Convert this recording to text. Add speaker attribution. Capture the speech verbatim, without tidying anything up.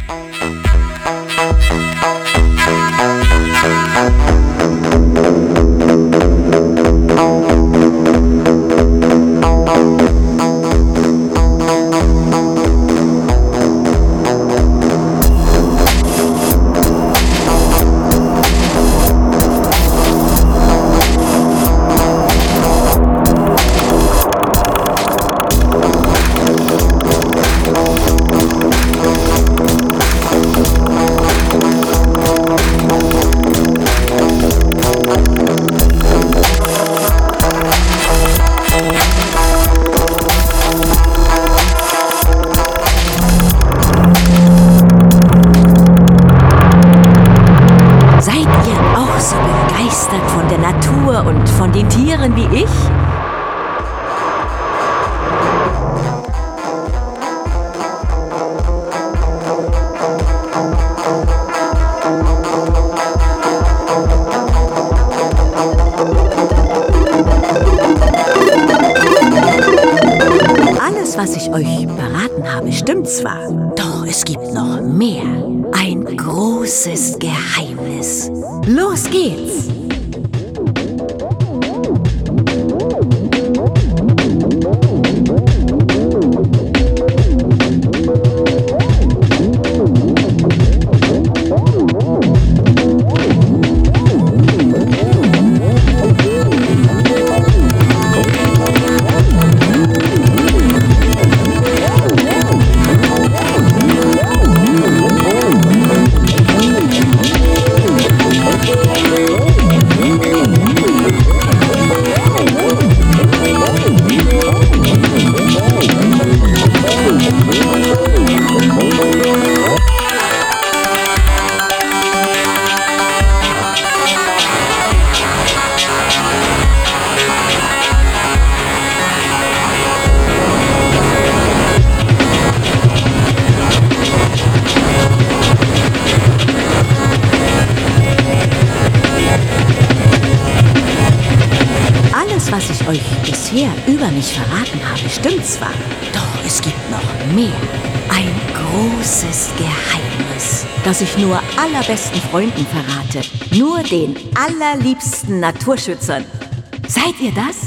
Speaker 1: Von der Natur und von den Tieren wie ich? Alles, was ich euch verraten habe, stimmt zwar, doch es gibt noch mehr. Ein großes Geheimnis. Los geht's! Was ich euch bisher über mich verraten habe, stimmt zwar, doch es gibt noch mehr. Ein großes Geheimnis, das ich nur allerbesten Freunden verrate. Nur den allerliebsten Naturschützern. Seid ihr das?